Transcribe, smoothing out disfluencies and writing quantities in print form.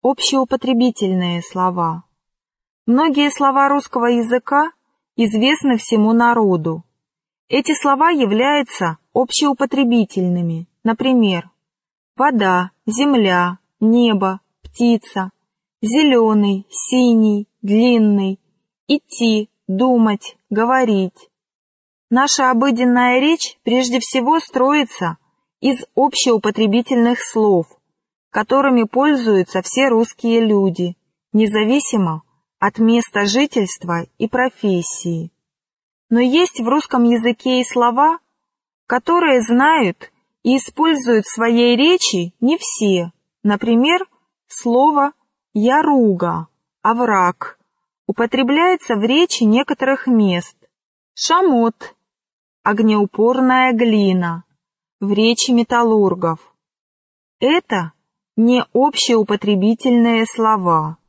общеупотребительные слова. Многие слова русского языка известны всему народу. Эти слова являются общеупотребительными, например, вода, земля, небо, птица, зеленый, синий, длинный, идти, думать, говорить. Наша обыденная речь прежде всего строится из общеупотребительных слов, которыми пользуются все русские люди, независимо от места жительства и профессии. Но есть в русском языке и слова, которые знают и используют в своей речи не все. Например, слово «яруга», «овраг» употребляется в речи некоторых мест. «Шамот», «огнеупорная глина» в речи металлургов. Это не общеупотребительные слова.